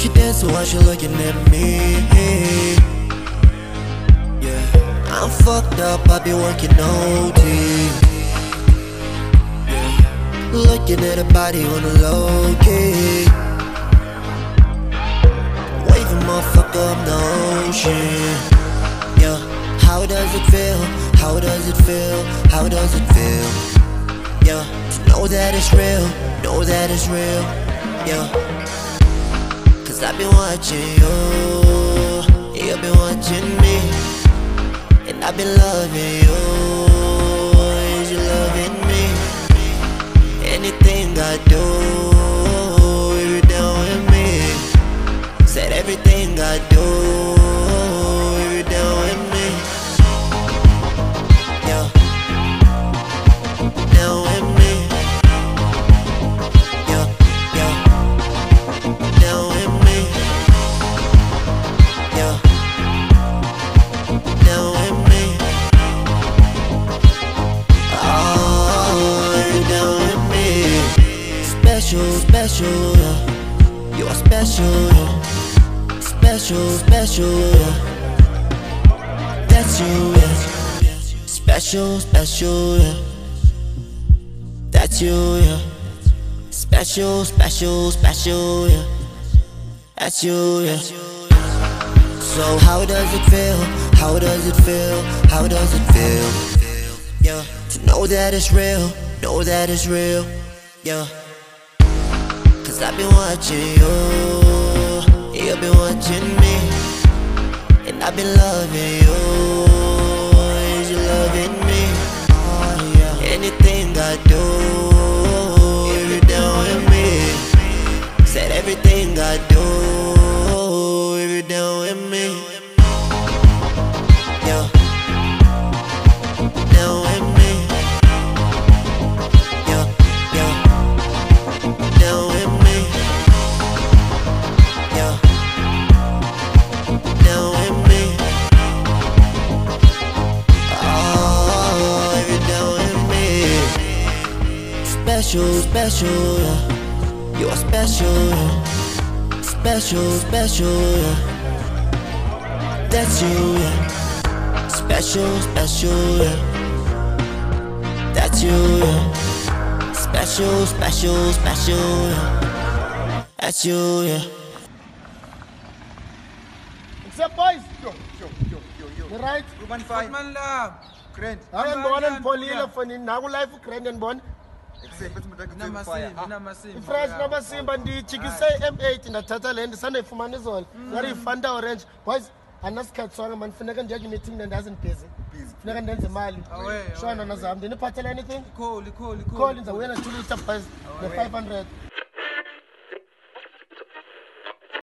she dancing while she looking at me. Yeah, I'm fucked up, I be working OT. Yeah, looking at her body on the low key. Waving motherfucker up the ocean. Yeah, how does it feel? How does it feel? How does it feel? Yeah, to know that it's real, know that it's real. Yeah, cause I've been watching you, you've been watching me, and I've been loving you, is you loving me? Anything I do, if you're down with me. Said everything I do, if you're down with me. Yeah, down with me. Yeah, yeah, down with me. Yeah, down with me. Oh, you're down with me. Special, special, yeah. You are special, yeah. Special, special, yeah. That's you, yeah. Special, special, yeah. That's you, yeah. Special, special, special, yeah. That's you, yeah. So how does it feel? How does it feel? How does it feel? Yeah, to know that it's real, know that it's real. Yeah, cause I've been watching you, you've been watching me, and I've been loving you, is you loving me? Oh, yeah. Anything I do, if you're down with me. Said everything I do, if you're down with me. Yeah, down with me. Yeah, yeah, down with me. Yeah, down with me. Oh, if you're down with me. Special, special, yeah. You are special, yeah. Special, special, yeah. That's you, yeah. Special, special, yeah. That's you, yeah. Special, special, special, yeah. That's you, yeah. Except boys, Yo. you right? Ruben fine. Man lab. Grand. Hayan bona Hayan, nipholile yeah. foni naku life grand and Except it's my Namasimba, namasimba. fresh namasimba ndichikise M8 ndathatha le ndisandayifumana izolo ngari Fanta orange boys anasikhathi sonke man funeka ndiyeke meeting ndazibhizi funeka ndenze imali Away, shona nazam ndiniphathela anything Call. call ndizawuyela 2 liter bus ne 500